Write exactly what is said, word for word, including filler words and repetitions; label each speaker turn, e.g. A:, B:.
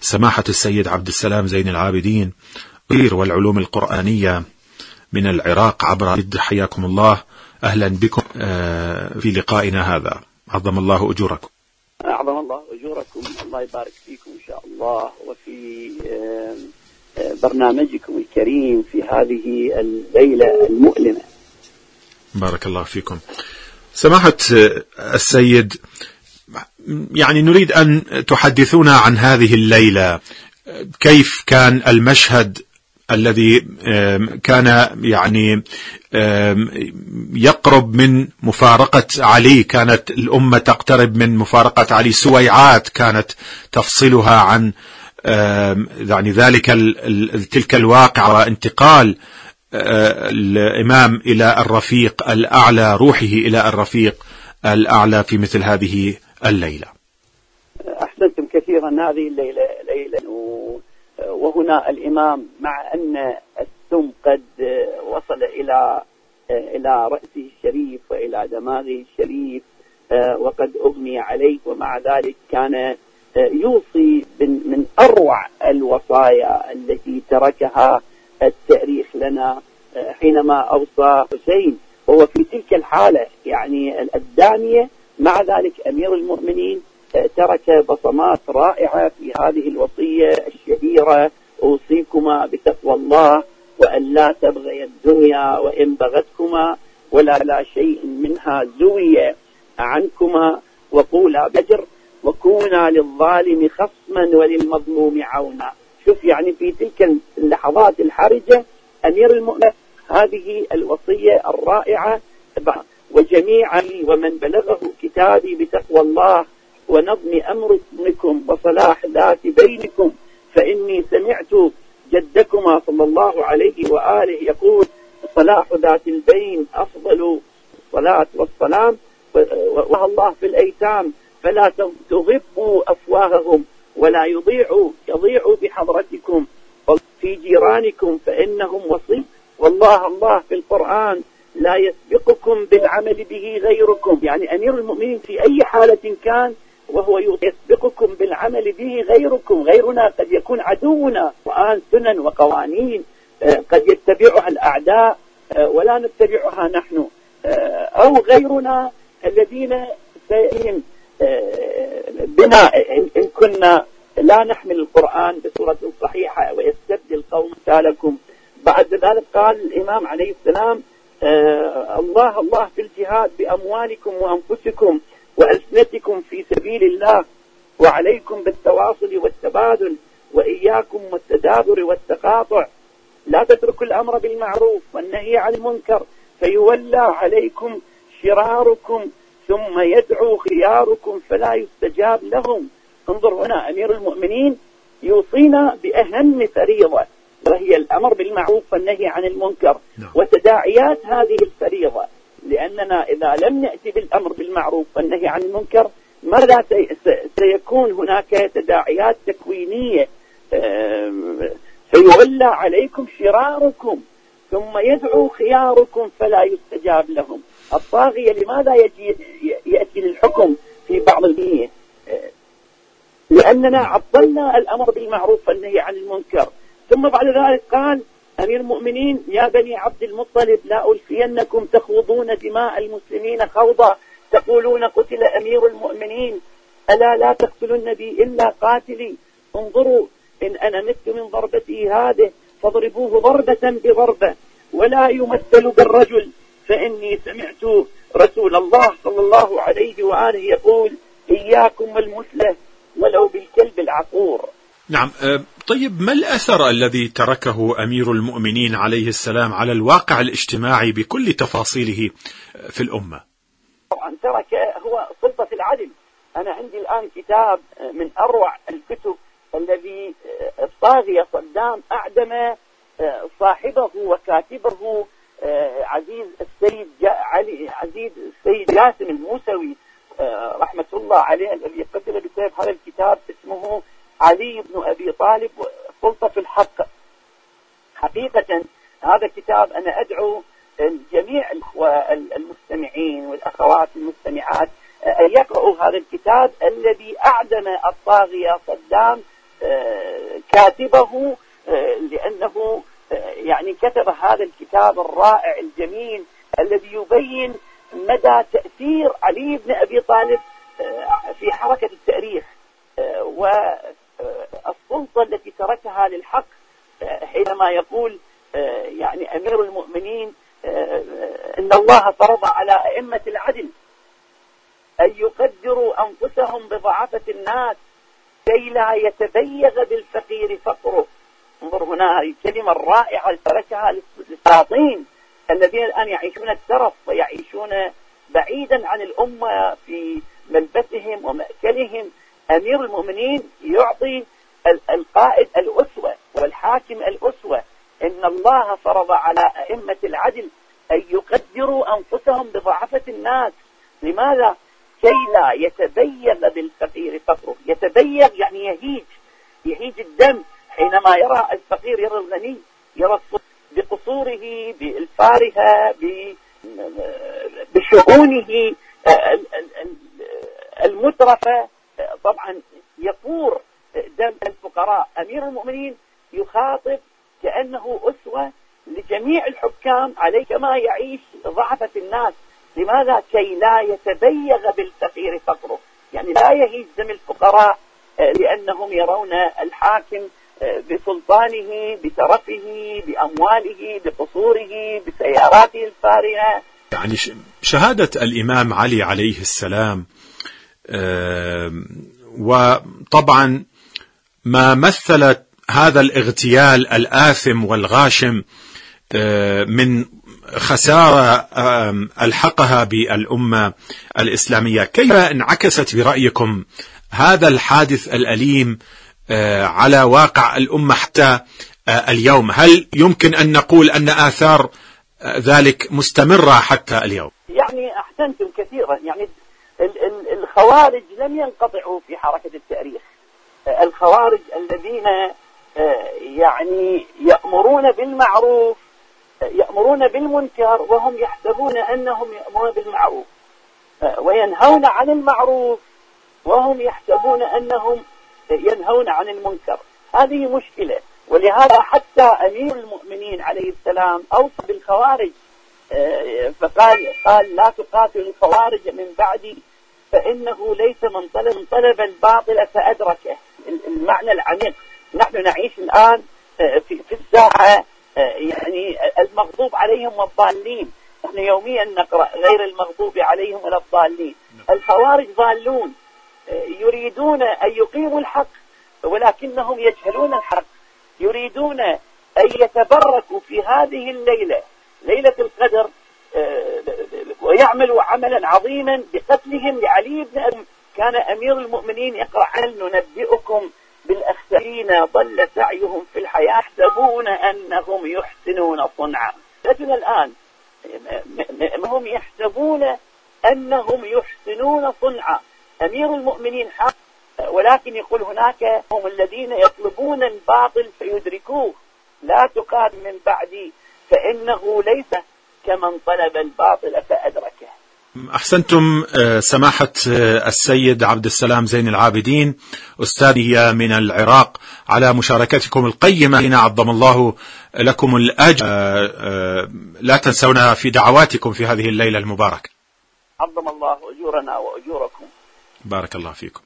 A: سماحة السيد عبد السلام زين العابدين والعلوم القرآنية من العراق عبر حياكم الله. أهلا بكم في لقائنا هذا، عظم الله أجوركم.
B: أعظم الله أجوركم، الله يبارك فيكم إن شاء الله وفي برنامجكم الكريم في هذه الليلة المؤلمة.
A: بارك الله فيكم. سماحة السيد، يعني نريد أن تحدثونا عن هذه الليلة، كيف كان المشهد الذي كان يعني يقرب من مفارقة علي، كانت الأمة تقترب من مفارقة علي، سويعات كانت تفصلها عن يعني ذلك تلك الواقعة، وانتقال الإمام إلى الرفيق الأعلى، روحه إلى الرفيق الأعلى في مثل هذه الليلة.
B: أحسنتم كثيرا. هذه الليلة ليلة وهنا الإمام مع أن السم قد وصل إلى إلى رأسه الشريف وإلى دماغه الشريف وقد أغمي عليه، ومع ذلك كان يوصي من أروع الوصايا التي تركها التاريخ لنا حينما أوصى حسين وهو في تلك الحالة يعني الدامية. مع ذلك أمير المؤمنين ترك بصمات رائعة في هذه الوصية الشهيرة: أوصيكما بتقوى الله وأن لا تبغي الدنيا وإن بغتكما ولا لا شيء منها زوي عنكما وقولا بجر وكونا للظالم خصما وللمظلوم عونا. شوف يعني في تلك اللحظات الحرجة أمير المؤمنين هذه الوصية الرائعة: وجميعا ومن بلغه كتابي بتقوى الله ونظم أمركم وصلاح ذات بينكم فإني سمعت جدكما صلى الله عليه وآله يقول: صلاح ذات البين أفضل الصلاة والسلام، والله في الأيتام فلا تغبوا أفواههم ولا يضيعوا يضيعوا بحضرتكم، في جيرانكم فإنهم وصي، والله الله في القرآن لا يسبقكم بالعمل به غيركم. يعني أمير المؤمنين في أي حالة كان وهو يسبقكم بالعمل به غيركم. غيرنا قد يكون عدونا، وآن سنن وقوانين قد يتبعها الأعداء ولا نتبعها نحن، أو غيرنا الذين سيئين بنا إن كنا لا نحمل القرآن بصورة صحيحة ويستبدل قوم مثالكم. بعد ذلك قال الإمام عليه السلام: الله الله في الجهاد بأموالكم وأنفسكم وألسنتكم في سبيل الله، وعليكم بالتواصل والتبادل، وإياكم والتدابر والتقاطع، لا تتركوا الأمر بالمعروف والنهي عن المنكر فيولى عليكم شراركم ثم يدعو خياركم فلا يستجاب لهم. انظر هنا أمير المؤمنين يوصينا بأهم فريضة، وهي الأمر بالمعروف والنهي عن المنكر وتداعيات هذه الفريضة، لأننا إذا لم نأتي بالأمر بالمعروف والنهي عن المنكر ماذا سيكون هناك تداعيات تكوينية: فيولى عليكم شراركم ثم يدعو خياركم فلا يستجاب لهم. الطاغية لماذا يجي يأتي للحكم في بعض البيئة؟ لأننا عطلنا الأمر بالمعروف والنهي عن المنكر. ثم بعد ذلك قال أمير المؤمنين: يا بني عبد المطلب لا ألفينكم تخوضون دماء المسلمين خوضا تقولون قتل أمير المؤمنين، ألا لا تقتلوا النبي إلا قاتلي، انظروا إن أنا مت من ضربتي هذه فاضربوه ضربة بضربة، ولا يمثل بالرجل فإني سمعت رسول الله صلى الله عليه وآله يقول: إياكم والمثلة ولو بالكلب العقور.
A: نعم. طيب، ما الأثر الذي تركه أمير المؤمنين عليه السلام على الواقع الاجتماعي بكل تفاصيله في الأمة؟
B: طبعا ترك هو سلطة العدل. أنا عندي الآن كتاب من أروع الكتب الذي الطاغية صدام أعدم صاحبه وكاتبه عزيز السيد علي عزيز السيد جاسم الموسوي رحمة الله عليه، الذي قتل بسبب هذا الكتاب. اسمه علي بن أبي طالب سلطة الحق. حقيقة هذا الكتاب أنا أدعو الجميع الأخوة المستمعين والأخوات المستمعات أن يقرأوا هذا الكتاب الذي أعدم الطاغية صدام كاتبه لأنه يعني كتب هذا الكتاب الرائع الجميل الذي يبين مدى تأثير علي بن أبي طالب في حركة التأريخ والسلطة التي تركها للحق، حينما يقول يعني أمير المؤمنين إن الله فرض على أئمة العدل أن يقدروا أنفسهم بضعافة الناس كي لا يتبيغ بالفقير فقره. انظر هنا هذه الكلمة الرائعة اللي تركها للسلاطين الذين الآن يعيشون الترف ويعيشون بعيدا عن الأمة في ملبسهم ومأكلهم. أمير المؤمنين يعطي القائد الأسوة والحاكم الأسوة. إن الله فرض على أئمة العدل أن يقدروا أنفسهم بضعفة الناس. لماذا؟ كي لا يتبيغ بالفقير فقره. يتبيغ يعني يهيج، يهيج الدم حينما يرى الفقير، يرى الغني، يرى بقصوره، بإلفارها، بشؤونه المترفة. طبعا يفور دم الفقراء. أمير المؤمنين يخاطب كأنه أسوة لجميع الحكام عليه كما يعيش ضعفة الناس. لماذا؟ كي لا يتبيغ بالفقير فقره، يعني لا يهيج دم الفقراء لأنهم يرون الحاكم بسلطانه، بترفه، بأمواله، بقصوره، بسياراته الفارهة.
A: يعني شهادة الإمام علي عليه السلام وطبعا ما مثلت هذا الاغتيال الآثم والغاشم من خسارة ألحقها بالأمة الإسلامية، كيف انعكست برأيكم هذا الحادث الأليم على واقع الأمة حتى اليوم؟ هل يمكن أن نقول أن آثار ذلك مستمرة حتى اليوم؟
B: يعني أحسنتم كثيرا. يعني الخوارج لم ينقطعوا في حركة التأريخ. الخوارج الذين يعني يأمرون بالمعروف يأمرون بالمنكر وهم يحسبون أنهم يأمرون بالمعروف، وينهون عن المعروف وهم يحسبون أنهم ينهون عن المنكر. هذه مشكلة. ولهذا حتى أمير المؤمنين عليه السلام أوصى بالخوارج فقال قال لا تقاتل الخوارج من بعدي فإنه ليس من طلب, من طلب الباطل فأدركه. المعنى العميق. نحن نعيش الآن في, في الساعة يعني المغضوب عليهم والضالين. نحن يوميا نقرأ غير المغضوب عليهم ولا الضالين. الخوارج ضالون يريدون أن يقيموا الحق ولكنهم يجهلون الحق. يريدون أن يتبركوا في هذه الليلة، ليلة القدر، ويعملوا عملا عظيما بقتلهم لعلي بن أبي. كان أمير المؤمنين يقرأ: هل ننبئكم بالأخسرين ضل سعيهم في الحياة يحسبون أنهم يحسنون صنعا. لكن الآن هم يحسبون أنهم يحسنون صنعا. أمير المؤمنين حق، ولكن يقول هناك هم الذين يطلبون الباطل فيدركوه. لا تقاتل من بعدي فإنه ليس كمن طلب الباطل فأدركه.
A: أحسنتم سماحة السيد عبد السلام زين العابدين أستاذي من العراق على مشاركتكم القيمة هنا، عظم الله لكم الأجر. لا تنسونا في دعواتكم في هذه الليلة المباركة.
B: عظم الله أجورنا وأجوركم.
A: بارك الله فيكم.